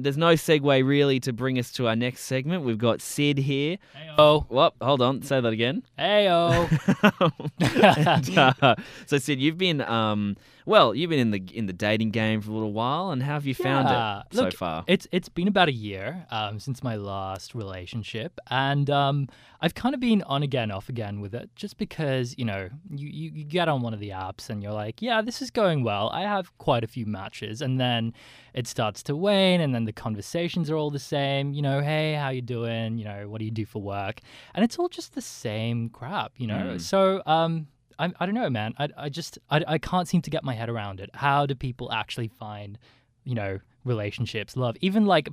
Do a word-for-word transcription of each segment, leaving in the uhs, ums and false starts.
there's no segue really to bring us to our next segment. We've got Sid here. Oh, Whoop, hold on, say that again. Heyo. And, uh, so Sid, you've been um, well, you've been in the in the dating game for a little while, and how have you found Yeah. it so Look, far? It's it's been about a year um, since my last relationship, and um, I've kind of been on again, off again with it, just because you know you, you you get on one of the apps and you're like, yeah, this is going well. I have quite a few matches, and then it starts to wane, and then the conversations are all the same. You know, hey, how you doing? You know, what do you do for work? And it's all just the same crap. You know, Mm. so um. I, I don't know, man. I, I just I, I can't seem to get my head around it. How do people actually find, you know, relationships, love, even like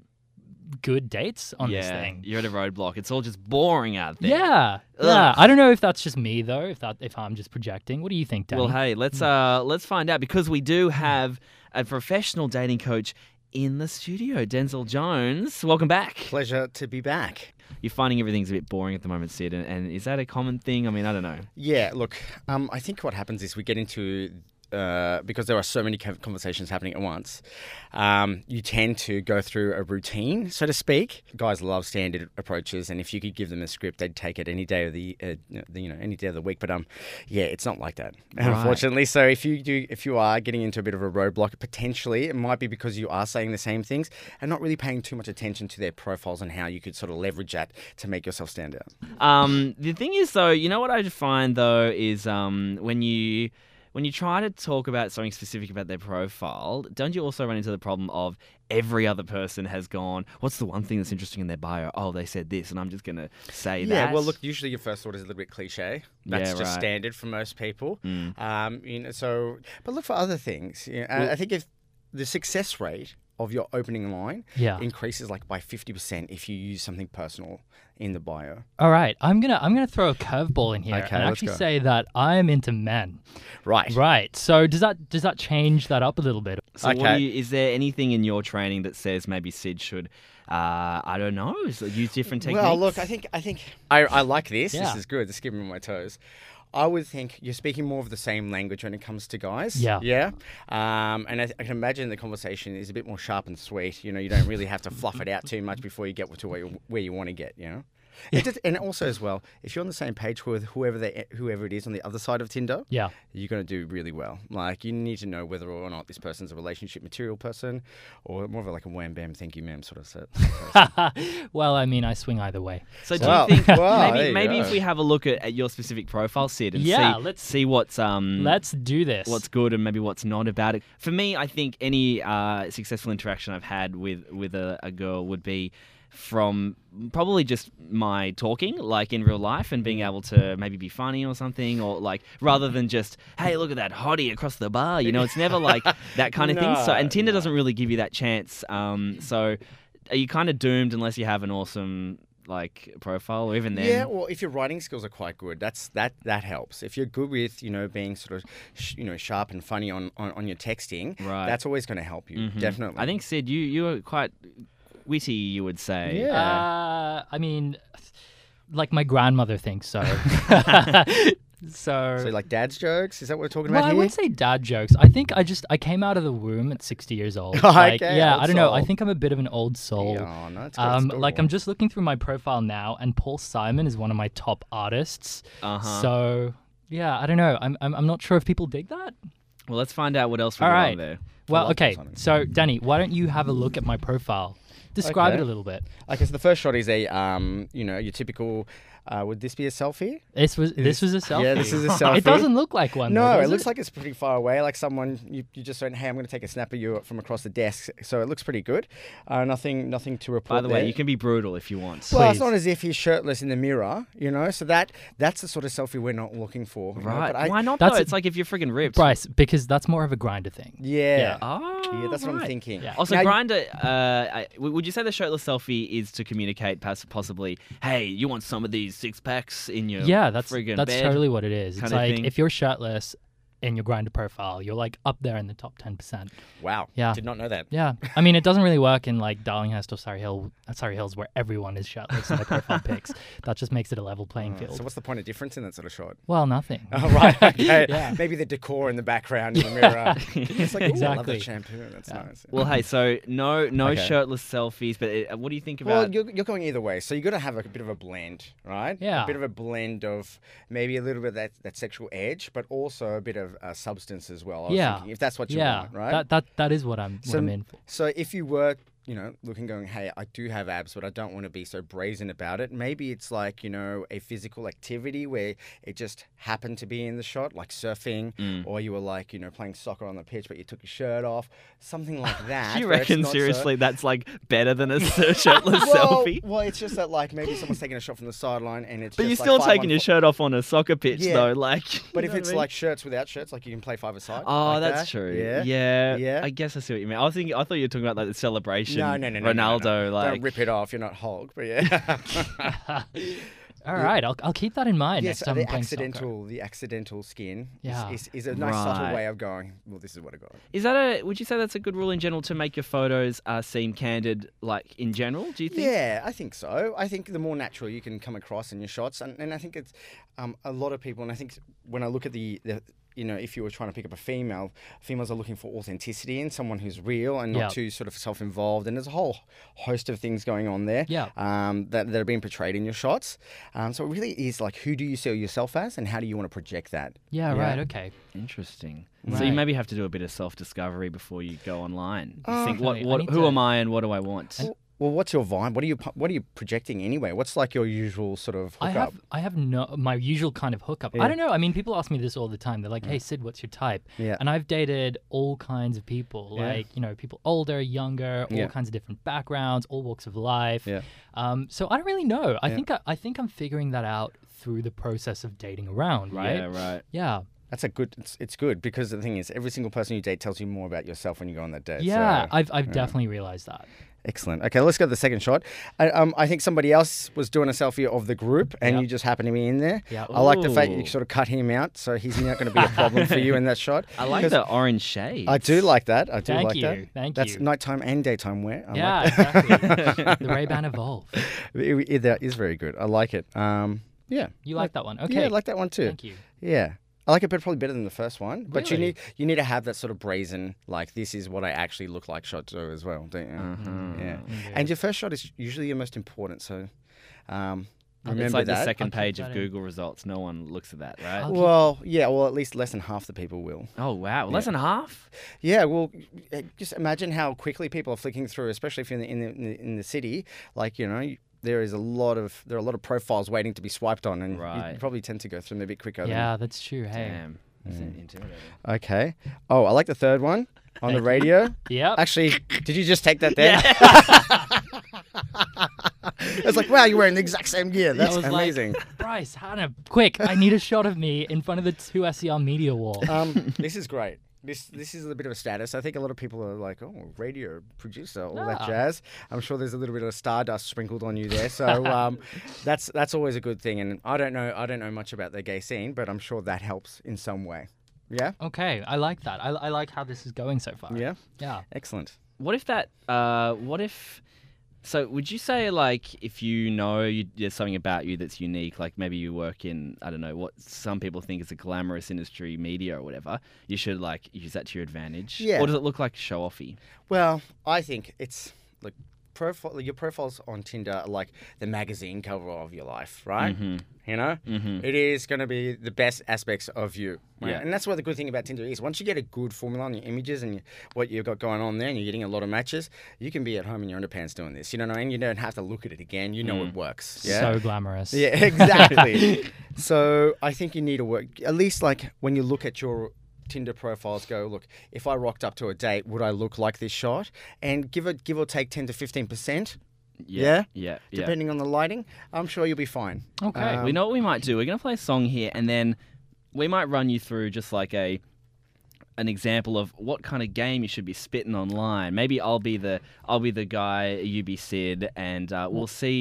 good dates on yeah, this thing? you're at a roadblock. It's all just boring out there. Yeah, yeah. I don't know if that's just me though. If that if I'm just projecting. What do you think, Danny? Well, hey, let's uh let's find out, because we do have a professional dating coach in the studio, Denzel Jones. Welcome back. Pleasure to be back. You're finding everything's a bit boring at the moment, Sid, and, and is that a common thing? I mean, I don't know. Yeah, look, um, I think what happens is we get into, uh, because there are so many co- conversations happening at once, um, you tend to go through a routine, so to speak. Guys love standard approaches, and if you could give them a script, they'd take it any day of the, uh, you know, any day of the week. But um, yeah, it's not like that, Right. unfortunately. So if you do, if you are getting into a bit of a roadblock, potentially it might be because you are saying the same things and not really paying too much attention to their profiles and how you could sort of leverage that to make yourself stand out. Um, the thing is, though, you know what I find though is um when you. When you try to talk about something specific about their profile, don't you also run into the problem of every other person has gone, what's the one thing that's interesting in their bio? Oh, they said this, and I'm just going to say that. Yeah, well, look, usually your first thought is a little bit cliche. That's Yeah, just right. standard for most people. Mm. Um, you know, so, but look for other things. You know, I- Well- I think if the success rate of your opening line Yeah. increases like by fifty percent if you use something personal in the bio. All right, I'm gonna I'm gonna throw a curveball in here Okay, and let's actually go. say that I am into men. Right. Right. So does that does that change that up a little bit? So what Okay. do you, is there anything in your training that says maybe Sid should, uh, I don't know, so use different techniques? Well, look, I think I think I, I like this. Yeah. This is good. This is keeping me on my toes. I would think you're speaking more of the same language when it comes to guys. Yeah. Yeah. Um, and I, I can imagine the conversation is a bit more sharp and sweet. You know, you don't really have to fluff it out too much before you get to where you, where you want to get, you know? It just, and also as well, if you're on the same page with whoever they, whoever it is on the other side of Tinder, Yeah. you're going to do really well. Like, you need to know whether or not this person's a relationship material person or more of a, like a wham bam thank you ma'am sort of set. person. Well, I mean, I swing either way. So do Well, you think well, there maybe you maybe go. if we have a look at, at your specific profile, Sid, and Yeah, see let's- see what's um Let's do this. what's good and maybe what's not about it. For me, I think any uh, successful interaction I've had with with a, a girl would be from probably just my talking, like in real life, and being able to maybe be funny or something, or like rather than just, hey, look at that hottie across the bar. You know, it's never like that kind of thing. So, and No, Tinder no. doesn't really give you that chance. Um, so, are you kind of doomed unless you have an awesome like profile, or even then? Yeah, well, if your writing skills are quite good, that's that that helps. If you're good with, you know, being sort of, sh- you know, sharp and funny on, on, on your texting, Right. that's always going to help you. Mhm. Definitely. I think Sid, you you are quite witty, you would say. Yeah. Uh, I mean, like my grandmother thinks so. so, So, like dad's jokes, is that what we're talking well, about I here? wouldn't say dad jokes. I think I just I came out of the womb at sixty years old. Okay, Like, yeah, old I don't know. I soul. think I'm a bit of an old soul. Yeah, oh, no, it's good. Um, It's like adorable. I'm just looking through my profile now, and Paul Simon is one of my top artists. Uh-huh. So yeah, I don't know. I'm I'm, I'm not sure if people dig that. Well, let's find out what else we All got right. on there. Well, like Paul okay. Simon. So Danny, why don't you have a look at my profile? Describe Okay. it a little bit. Okay, so the first shot is a, um, you know, your typical. Uh, would this be a selfie? This was this was a selfie. Yeah, this is a selfie. It doesn't look like one. No, though, it does looks like it's pretty far away. Like someone you, you just went, hey, I'm going to take a snap of you from across the desk. So it looks pretty good. Uh, nothing, nothing to report. By the way, there. you can be brutal if you want. Well, it's Please. not as if he's shirtless in the mirror, you know. So that that's the sort of selfie we're not looking for, you know, Right. But I, Why not, That's though? a- It's like if you're friggin' ripped. Bryce, because that's more of a grinder thing. Yeah, Yeah. Oh, yeah, that's what I'm right. thinking. Yeah. Also, Now, you- Grindr, uh, I- w- would you say the shirtless selfie is to communicate pass- possibly, hey, you want some of these six packs in your Yeah, that's friggin' that's bed? totally what it is. It's kinda like thing. if you're shirtless, in your Grindr profile, you're like up there in the top ten percent. Wow. Yeah. Did not know that. Yeah, I mean, it doesn't really work in like Darlinghurst or Surrey Hill, uh, Surrey Hills, where everyone is shirtless in their profile pics. That just makes it a level playing Uh, field. so what's the point of difference in that sort of shot? Well, nothing. Oh, right. Okay. Yeah. Maybe the decor in the background in the mirror. It's like, ooh, I love Exactly. that shampoo. That's Yeah. nice. Well, hey, so no no Okay. shirtless selfies, but it, what do you think Well, about? you're, you're going either way. So you got to have a, bit of a blend, right? Yeah. A bit of a blend of maybe a little bit of that, that sexual edge, but also a bit of uh, substance as well. I was Yeah. thinking, if that's what you yeah, want, right? that that that is what I'm what So- I'm in for. So if you were, you know, looking, going, hey, I do have abs, but I don't want to be so brazen about it. Maybe it's like, you know, a physical activity where it just happened to be in the shot, like surfing, Mm. or you were like, you know, playing soccer on the pitch, but you took your shirt off, something like that. you where it's reckon not so- seriously that's like better than a shirtless well, selfie? well, it's just that like maybe someone's taking a shot from the sideline and it's But just you're like still five taking on your four- shirt off on a soccer pitch, Yeah. though. Like, But you if know it's what I mean? like shirts without shirts, like you can play five aside. Oh, like that's that. true. Yeah. yeah, Yeah. I guess I see what you mean. I was thinking. I thought you were talking about like the celebration. No, no, no, no, no, Ronaldo, no, no. like Don't rip it off. You're not Hulk, but yeah. All right, I'll I'll keep that in mind yes, next time the I'm playing soccer. accidental, the accidental skin Yeah. is, is, is a nice subtle Right. way of going. Well, this is what I got. Is that a? Would you say that's a good rule in general to make your photos uh, seem candid, like in general? Do you think? Yeah, I think so. I think the more natural you can come across in your shots, and, and I think it's um, a lot of people, and I think when I look at the, the, you know, if you were trying to pick up a female, females are looking for authenticity and someone who's real and not Yeah. too sort of self-involved. And there's a whole host of things going on there Yeah. um, that, that are being portrayed in your shots. Um, so it really is like, who do you see yourself as and how do you want to project that? Yeah, Yeah. right. Okay. Interesting. So Right. you maybe have to do a bit of self-discovery before you go online. You Uh, think, what, Definitely. I what, need who to- am I and what do I want? Well, well, what's your vibe? What are you pu- What are you projecting anyway? What's like your usual sort of I hookup? have I have no my usual kind of hookup. Yeah. I don't know. I mean, people ask me this all the time. They're like, "Hey, Sid, what's your type?" Yeah. And I've dated all kinds of people, Yeah. like you know, people older, younger, all Yeah. kinds of different backgrounds, all walks of life. Yeah. Um, so I don't really know. I Yeah. think I, I think I'm figuring that out through the process of dating around, right? Yeah, right. Yeah. That's a good. It's, it's good because the thing is, every single person you date tells you more about yourself when you go on that date. Yeah, so- I've I've definitely realized that. Excellent. Okay, let's go to the second shot. I, um, I think somebody else was doing a selfie of the group, and Yep. you just happened to be in there. Yep. I like the fact Ooh. you sort of cut him out, so he's not going to be a problem for you in that shot. I like 'Cause the orange shades. I do like that. I do Thank like you, that. thank That's you. nighttime and daytime wear. I yeah, like that. exactly. the Ray-Ban Evolve. It- it- that is very good. I like it. Um, yeah. You like that one? Okay. Yeah, I like that one too. Thank you. Yeah. I like it but probably better than the first one. But you Really? need you need to have that sort of brazen, like this is what I actually look like shot too as well, don't you? Uh-huh. Yeah. Okay. And your first shot is usually your most important, so um, remember It's like that. the second I'll keep page of that in. Google results. No one looks at that, right? I'll keep- Well, yeah, well at least less than half the people will. Oh wow, less Yeah. than half. Yeah, well, eh, just imagine how quickly people are flicking through, especially if you're in the in the, in the city. Like you know, you- there is a lot of there are a lot of profiles waiting to be swiped on, and you- Right. you probably tend to go through them a bit quicker. Yeah, that's true. Hey. Damn, that's intimidating. Than, okay. Oh, I like the third one on the radio. Yep. Actually, did you just take that there? It's like, wow, you're wearing the exact same gear. That's was like- amazing. Bryce, Hannah, quick! I need a shot of me in front of the two S E R media wall. um, this is great. This this is a bit of a status. I think a lot of people are like, oh, radio producer, all that Ah. jazz. I'm sure there's a little bit of stardust sprinkled on you there. So um, that's that's always a good thing. And I don't know I don't know much about the gay scene, but I'm sure that helps in some way. Yeah. Okay, I like that. I, I like how this is going so far. Yeah. Yeah. Excellent. What if that? Uh, what if? So would you say like if you know you, there's something about you that's unique, like maybe you work in I don't know what some people think is a glamorous industry, media or whatever, you should like use that to your advantage? Yeah. Or does it look like show offy? Well, I think it's like profile. Your profiles on Tinder are like the magazine cover of your life, right? Mhm. You know, Mhm. it is going to be the best aspects of you. Right? Yeah. And that's what the good thing about Tinder is. Once you get a good formula on your images and you, what you've got going on there, and you're getting a lot of matches, you can be at home in your underpants doing this. You know what I mean? You don't have to look at it again. You know Mm. it works. Yeah. So glamorous. Yeah, exactly. So I think you need to work at least like when you look at your Tinder profiles, go look. If I rocked up to a date, would I look like this shot? And give it, give or take ten to fifteen percent, Yeah? Yeah. Yeah. depending on the lighting. I'm sure you'll be fine. Okay. Um, we know what we might do. We're gonna play a song here, and then we might run you through just like a an example of what kind of game you should be spitting online. Maybe I'll be the I'll be the guy, you be Sid, and uh, we'll see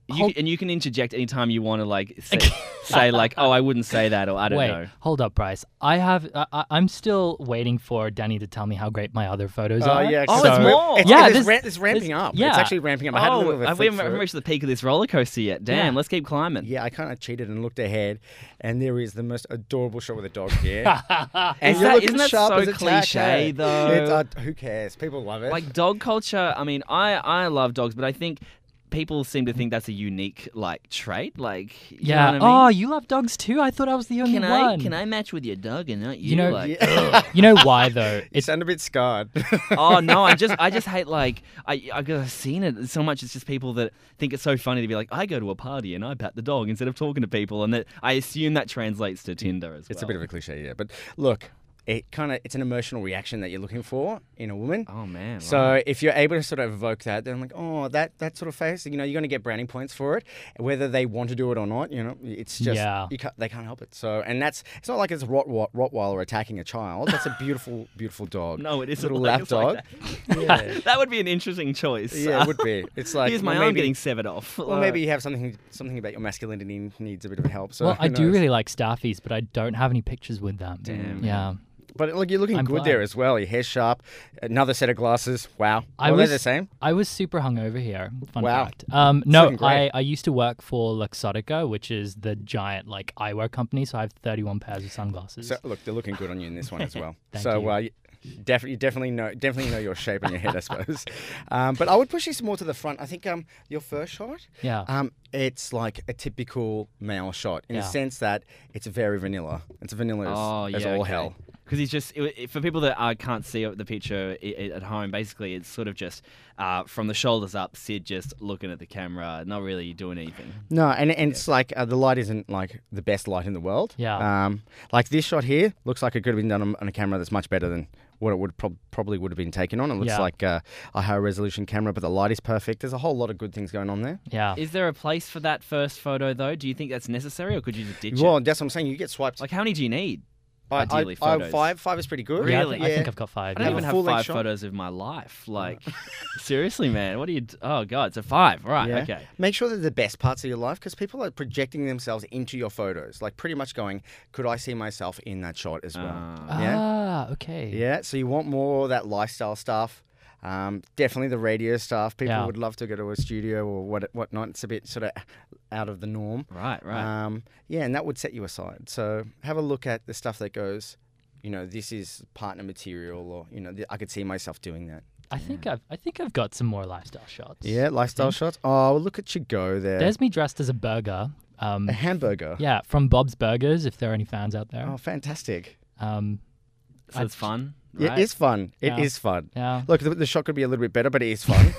You hold- can, and you can interject anytime you want to, like say, say like, oh, I wouldn't say that, or I don't Wait, know. hold up, Bryce. I have. I, I- I'm still waiting for Danny to tell me how great my other photos Oh, are. yeah. Oh, so it's more. It's, Yeah, it's, this- ra- it's ramping this- up. yeah. It's actually ramping up. I had a little Oh, bit of a I- we flick haven't through haven't it. reached the peak of this roller coaster yet. Damn, Yeah. let's keep climbing. Yeah, I kind of cheated and looked ahead, and there is the most adorable shot with a dog here. and Is you're that- looking isn't that sharp so as a tack, cliche, eh? though? It's, uh, who cares? People love it. Like dog culture. I mean, I I love dogs, but I think people seem to think that's a unique like trait. Like, you Yeah. know what I mean? Oh, you love dogs too? I thought I was the only Can I one. can I match with your dog and not you? You know- like, Yeah. You know why though? You It's sound a bit scarred. oh no, I just I just hate like I I have seen it so much. It's just people that think it's so funny to be like, I go to a party and I pat the dog instead of talking to people, and that I assume that translates to Tinder as well. It's a bit of a cliche, yeah. But look, it kind of it's an emotional reaction that you're looking for in a woman. Oh man. So right. if you're able to sort of evoke that, then like, oh, that that sort of face, you know, you're going to get brownie points for it, whether they want to do it or not. You know, it's just Yeah. you can't, they can't help it. So, and that's it's not like it's a Rott, Rott, Rottweiler attacking a child. That's a beautiful, beautiful dog. No, it isn't little like- lap it's like dog. that. Yeah. That would be an interesting choice. Yeah, it would be. It's like Here's my well, arm maybe, getting severed off. Well, maybe you have something something about your masculinity needs a bit of help. So well, I who do knows? really like staffies, but I don't have any pictures with them. Damn. Yeah. But look, you're looking I'm good glad. there as well. Your hair's sharp. Another set of glasses. Wow. I Were was- they the same? I was super hungover here. Fun Wow. fact. Um, no, looking great. I, I used to work for Luxottica, which is the giant like eyewear company. So I have thirty-one pairs of sunglasses. So look, they're looking good on you in this one as well. Thank so you. uh, you definitely, you definitely know, definitely know your shape and your head, I suppose. Um, but I would push this more to the front. I think um, your first shot, yeah. um, it's like a typical male shot in Yeah. the sense that it's very vanilla. It's vanilla as, Oh, as yeah, all okay. hell. Because he's just, it, it- for people that uh, can't see the picture i- i- at home, basically it's sort of just uh, from the shoulders up, Sid just looking at the camera, not really doing anything. No, and, and it's like uh, the light isn't like the best light in the world. Yeah. Um, like this shot here looks like it could have been done on, on a camera that's much better than what it would prob- probably would have been taken on. It looks Yeah. like uh, a higher resolution camera, but the light is perfect. There's a whole lot of good things going on there. Yeah. Is there a place for that first photo, though? Do you think that's necessary, or could you just ditch Well, it? that's what I'm saying. You get swiped. Like, how many do you need? I- ideally, I, I, photos. five, five is pretty good. Yeah, I, Really? thi- I think I've got five. I don't yeah. even have full-length five shot? photos of my life. Like, seriously, man, what do you? D- oh God, it's a five, right? Yeah. Okay. Make sure they're the best parts of your life because people are projecting themselves into your photos, like pretty much going, "Could I see myself in that shot as well?" Uh, Yeah. Ah, okay. Yeah. So you want more of that lifestyle stuff. Um, definitely the radio stuff. People Yeah. would love to go to a studio or what whatnot. It's a bit sort of out of the norm. right, right. Um, yeah, and that would set you aside. So have a look at the stuff that goes, you know, this is partner material, or you know, th- I could see myself doing that. I think I've I think I've got some more lifestyle shots. Yeah, lifestyle shots. Oh, well, look at you go there. There's me dressed as a burger. Um, a hamburger. yeah, from Bob's Burgers. If there are any fans out there. Oh, fantastic. Um, so I- it's fun. Yeah, Right? It is fun. It is Yeah. fun. yeah. Look, the, the shot could be a little bit better, but it is fun.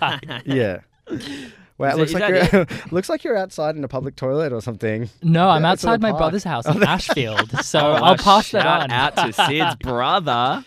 yeah. Wow, Is it looks that- like is you're looks like you're outside in a public toilet or something. No, I'm Yeah, it's in outside the my park. brother's house Oh, in that's- Ashfield, so Oh, I'll pass that shout on. out to Sid's brother.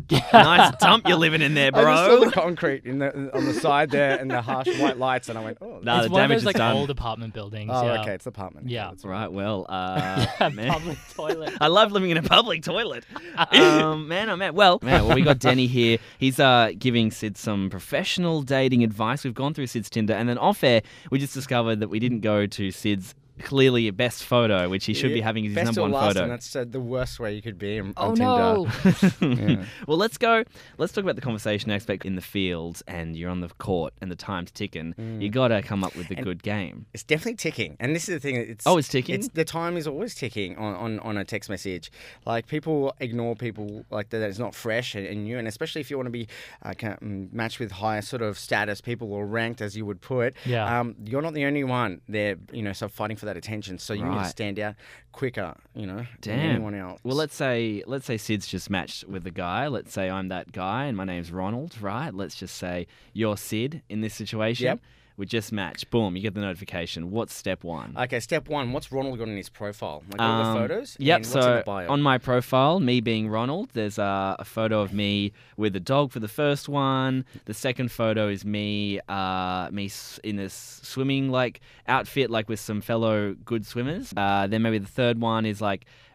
Nice dump you're living in there, I just saw bro. the concrete in the, on the side there and the harsh white lights, and I went, oh, Nah, it's the one of damage those is like done. old apartment buildings. oh yeah. okay, it's the apartment. Yeah. that's Right, well, uh, man. Public toilet. I love living in a public toilet. Um, man, oh man. Well, man, well, we got Denny here. He's uh, giving Sid some professional dating advice. We've gone through Sid's Tinder, and then off air, we just discovered that we didn't go to Sid's clearly best photo, which he should be Yeah, having as his best number or one last, photo. and that's uh, the worst way you could be on, Oh on no! Tinder. Yeah. Well, let's go. Let's talk about the conversation aspect in the field, and you're on the court, and the time's ticking. You got to come up with a And- good game. It's definitely ticking, and this is the thing. It's Oh, it's ticking? It's the time is always ticking on, on, on a text message. Like people ignore people like that. It's not fresh and, and new, and especially if you want to be uh, ca- mm, matched with higher sort of status people or ranked, as you would put. Yeah. Um, you're not the only one there. You know, so fighting for that attention. So you need Right. to stand out quicker. You know, than Damn. anyone else. Well, let's say let's say Sid's just matched with a guy. Let's say I'm that guy, and my name's Ronald. Right? Let's just say you're Sid in this situation. Yep. We just matched. Boom! You get the notification. What's step one? Okay, step one. What's Ronald got in his profile? Like all Um, the photos. Yep. And what's in So the bio? on my profile, me being Ronald, there's uh, a photo of me with a dog for the first one. The second photo is me, uh, me s- in this swimming like outfit, like with some fellow good swimmers. Uh, then maybe the third one is like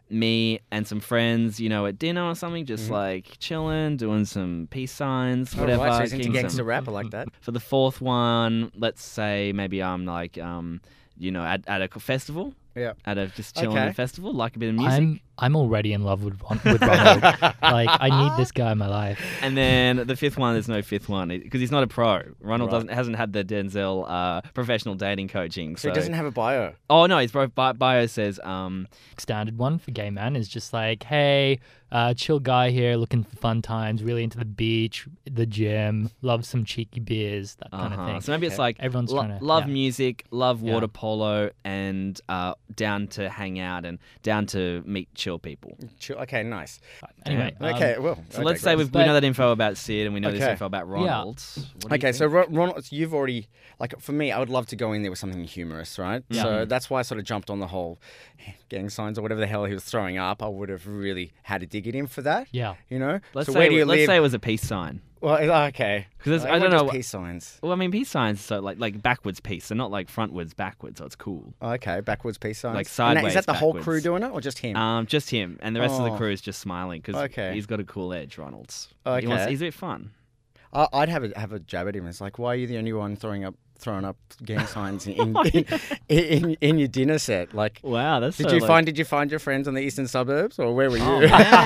me and some friends, you know, at dinner or something, just Mm-hmm. like chilling, doing some peace signs, All whatever. right, so he's into getting gangster some- rap. I like that. For the fourth one, let's say maybe I'm like, um, you know, at, at a festival, Yeah. at a just chilling at Okay. a festival, like a bit of music. I'm I'm already in love with Ron- with Ronald. Like I need this guy in my life. And then the fifth one, there's no fifth one because he's not a pro. Ronald Right. doesn't hasn't had the Denzel uh, professional dating coaching. So So, he doesn't have a bio. oh no, his bio, bi- bio says um, Standard one for gay men is just like, hey, uh, chill guy here, looking for fun times, really into the beach, the gym, loves some cheeky beers, that kind uh-huh. of thing. So maybe it's Okay. like Everyone's lo- trying to love yeah. music, love Yeah. water polo, and uh, down to hang out and down to meet chill people. Chill- Okay, nice. Anyway, um, Okay, well. So I let's say digress. we've, we But- know that info about Sid and we know this Okay. info about Ronald. What do you Okay, think? so Ron- Ronald, so you've already like for me, I would love to go in there with something humorous, right? Yeah. So that's why I sort of jumped on the whole gang signs or whatever the hell he was throwing up. I would have really had to dig it in for that. yeah. You know. let's so say where do you let's live? say it was a peace sign. Well, okay. 'Cause I Everyone don't does know- peace signs. Well, I mean, peace signs, so like like backwards peace, so not like frontwards backwards, so it's cool. Okay, backwards peace signs. Like And that- sideways Is that the whole crew backwards. doing it, or just him? Um, just him, and the rest of the Oh. crew is just smiling because Okay. he's got a cool edge, Ronald's. Okay. He wants, he's a bit fun. I- I'd have a have a jab at him. It's like, why are you the only one throwing up throwing up gang signs in in, in, in in your dinner set? Like, Wow, that's did so, you like- find did you find your friends on the eastern suburbs, or where were you? Oh,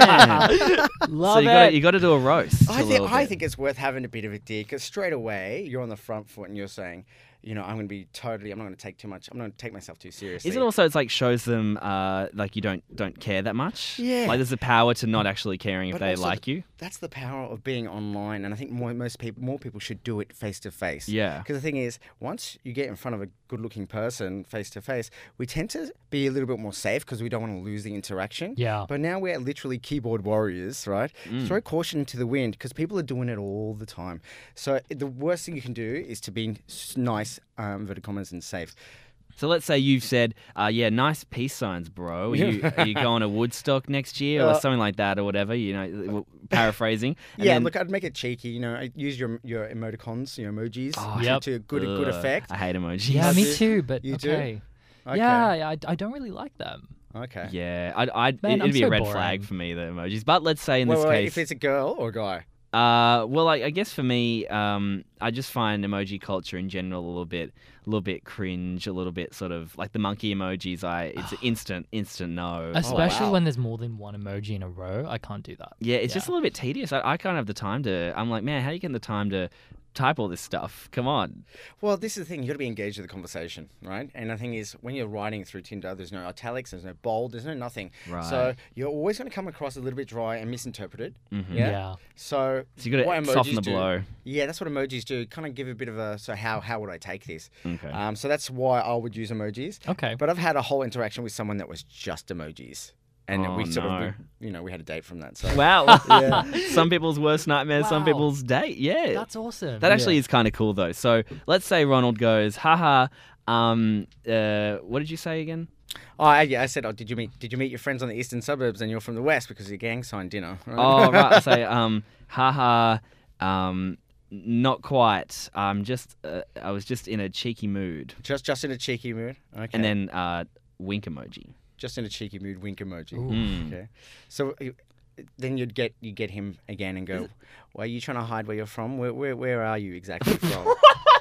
man. Love so you it. got you got to do a roast. I a think little I bit. think it's worth having a bit of a dig because straight away you're on the front foot and you're saying, you know, I'm going to be totally. I'm not going to take too much. I'm not going to take myself too seriously. Is it also? It's like shows them uh, like you don't don't care that much. Yeah. Like there's a power to not actually caring if But they also like you. That's the power of being online, and I think more, most people, more people should do it face to face. Yeah. Because the thing is, once you get in front of a good-looking person face to face, we tend to be a little bit more safe because we don't want to lose the interaction. Yeah. But now we're literally keyboard warriors, right? Mm. Throw caution into the wind because people are doing it all the time. So the worst thing you can do is to be s- nice, um, inverted commas, and safe. So let's say you've said, uh, yeah, nice peace signs, bro. Are you, are you going to Woodstock next year or Uh, something like that or whatever? You know, paraphrasing. And Yeah, then- look, I'd make it cheeky. You know, I'd use your your emoticons, your emojis, Oh, to, Yep. to good good Ugh, effect. I hate emojis. Yeah, me do? too, but You do? okay. Okay. Yeah, yeah, I, I don't really like them. Okay. Yeah, I'd, I'd, Man, it'd I'm be a so red boring. flag for me, the emojis. But let's say in Wait, this wait, wait, case, if it's a girl or a guy. Uh, well, I, I guess for me, um, I just find emoji culture in general a little bit, a little bit cringe, a little bit sort of like the monkey emojis. I, it's an instant, instant no. Especially wow. when there's more than one emoji in a row. I can't do that. Yeah, it's just a Yeah. little bit tedious. I, I can't have the time to. I'm like, man, how do you get the time to type all this stuff? Come on. Well, this is the thing. You got to be engaged with the conversation, right? And the thing is, when you're writing through Tinder, there's no italics, there's no bold, there's no nothing. Right. So you're always going to come across a little bit dry and misinterpreted. Mhm. Yeah. Yeah. So, So you got what to soften emojis the do- blow. Yeah, that's what emojis do. Kind of give a bit of a. So how how would I take this? Okay. Um, so that's why I would use emojis. Okay. But I've had a whole interaction with someone that was just emojis, and Oh, we sort no. of, we, you know, we had a date from that. So Wow. Yeah. Some people's worst nightmare, some Wow. people's date. Yeah. That's awesome. That actually Yeah. is kind of cool though. So let's say Ronald goes, haha. Um, uh, what did you say again? Oh, I, yeah, I said, oh, did you meet did you meet your friends on the eastern suburbs and you're from the west because of your gang sign dinner? Right? Oh, right. I say, um, haha. Um, not quite. Um, just uh, I was just in a cheeky mood, just just in a cheeky mood. Okay. and then uh, wink emoji. just in a cheeky mood, wink emoji. Ooh. Mm. Okay. So uh, then you'd get you get him again and go, "Well, are you trying to hide where you're from? Where where, where are you exactly from?"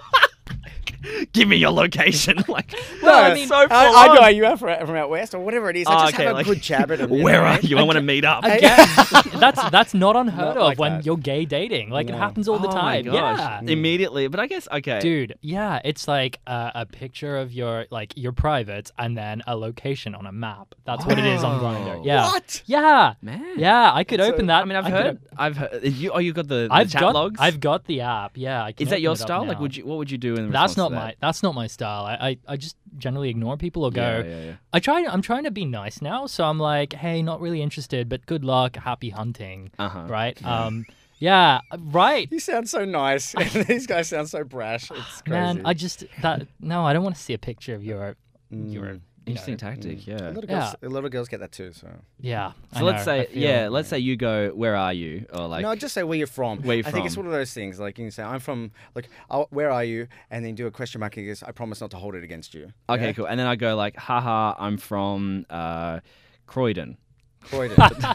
Give me your location. Like, Well, no, I mean, so I, full I know on. you are from, from out west or whatever it is. I Oh, just okay, have a like, good jab at him. you Where know, are right? you? I want to meet up. Again, that's that's not unheard Not of like when that. you're gay dating. Like it No. happens all the Oh time. my gosh. Yeah. Immediately. But I guess okay. Dude, yeah, it's like uh, a picture of your like your private and then a location on a map. That's what it is on Oh. Grindr. Yeah. What? Yeah. Man. Yeah, I could So, open that. I mean, I've could heard. op- I've heard. You, oh, you got the, the I've chat got logs. I've got the app. Yeah. I can Is that your open it up style? Like, now. would you? What would you do in That's response not to my that? that's not my style. I, I, I just generally ignore people or go. Yeah, yeah, yeah. I try I'm trying to be nice now, so I'm like, hey, not really interested, but good luck, happy hunting. Uh-huh. Right? Um yeah, right. You sound so nice. These guys sound so brash. It's crazy. Man, I just that no, I don't want to see a picture of your your Mm. you Interesting know, tactic. a Yeah. lot of Yeah. girls, a lot of girls get that too. So yeah. So I let's know, I say, feel- yeah, let's say you go, where are you? Or like, no, just say where you're from. Where you I think it's from. one of those things. Like you can say, I'm from. Like, oh, where are you? And then do a question mark. Because I promise not to hold it against you. okay, Yeah? cool. And then I go like, haha, I'm from uh, Croydon. Croydon.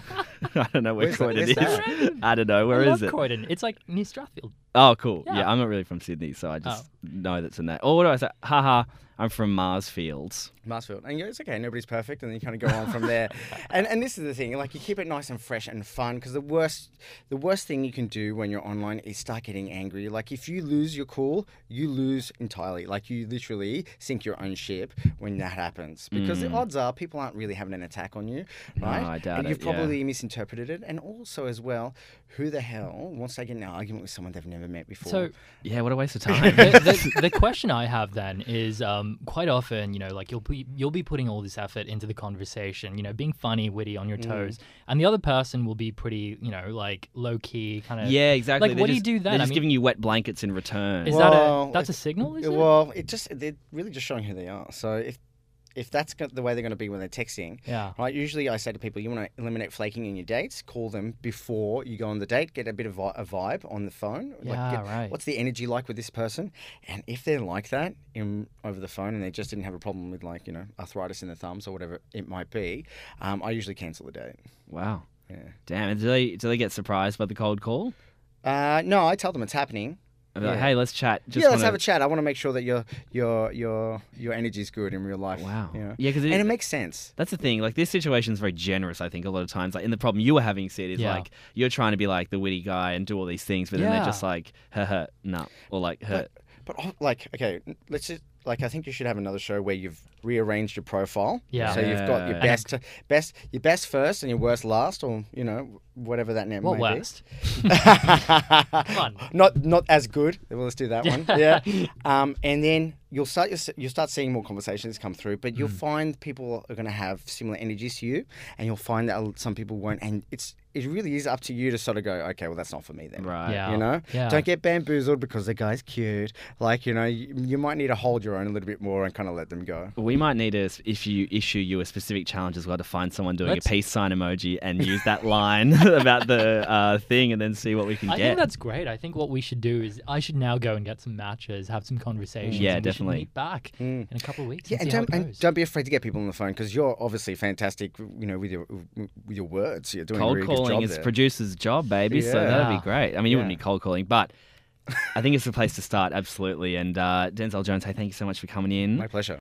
I don't know where Where's that- Croydon where's is. that? I don't know. Where I is love it? Croydon. It's like near Strathfield. Oh, cool. Yeah. Yeah. I'm not really from Sydney, so I just Oh. know that's in that. Or what do I say? Haha, I'm from Marsfields. Marsfield. And you go, it's okay, nobody's perfect. And then you kind of go on from there. And and this is the thing, like you keep it nice and fresh and fun because the worst the worst thing you can do when you're online is start getting angry. Like if you lose your cool, you lose entirely. Like you literally sink your own ship when that happens. Because the odds are people aren't really having an attack on you, right? I doubt and it, you've yeah. probably misinterpreted it. And also as well, who the hell wants to get in an argument with someone they've never met before? So Yeah, what a waste of time. the, the, the question I have then is um, quite often, you know, like you'll be, you'll be putting all this effort into the conversation, you know, being funny, witty, on your toes, and the other person will be pretty, you know, like low key, kind of. Yeah, exactly. Like, They're what do you just- do then? They're I just mean- giving you wet blankets in return. Is Well, that a that's a if- signal? Is it? Well, it just they're really just showing who they are. So if if that's go- the way they're going to be when they're texting, Yeah. right? Usually, I say to people, you want to eliminate flaking in your dates. Call them before you go on the date. Get a bit of vi- a vibe on the phone. Yeah, get, right. What's the energy like with this person? And if they're like that in over the phone, and they just didn't have a problem with like you know arthritis in the thumbs or whatever it might be, um, I usually cancel the date. Wow. Yeah. Damn. And do they do they get surprised by the cold call? Uh, no, I tell them it's happening. I'd be like, Yeah. hey, let's chat. Just yeah, let's wanna- have a chat. I want to make sure that your your your your energy's good in real life. Wow. You know? Yeah, because and it makes sense. that's the thing. Like this situation is very generous. I think a lot of times, like, and the problem you were having, Sid, is Yeah. like you're trying to be like the witty guy and do all these things, but then they're Yeah. just like, huh, no, or like, huh. But oh, like, okay, let's just like I think you should have another show where you've rearranged your profile. Yeah. So you've got your Yeah. best, best, your best first, and your worst last, or you know whatever that name What might worst? be. on. Not not as good. Well, let's do that one. Yeah. Um, and then you'll start you'll start seeing more conversations come through, but you'll find people are going to have similar energies to you, and you'll find that some people won't. And it's it really is up to you to sort of go, okay, well that's not for me then. Right. Yeah. You know, Yeah. don't get bamboozled because the guy's cute. Like you know, you, you might need to hold your own a little bit more and kind of let them go. We might need to issue issue you a specific challenge as well to find someone doing Let's- a peace sign emoji and use that line about the uh, thing, and then see what we can I get. think that's great. I think what we should do is I should now go and get some matches, have some conversations. Yeah, and we should definitely. meet back in a couple of weeks. Yeah, and and see how don't, it and goes. don't be afraid to get people on the phone because you're obviously fantastic. You know, with your with your words, you're doing a Cold really good calling job is there. producer's job, baby. So Yeah. that'd be great. I mean, you wouldn't Yeah. be cold calling, but I think it's the place to start, absolutely. And uh, Denzel Jones, hey, thank you so much for coming in. My pleasure.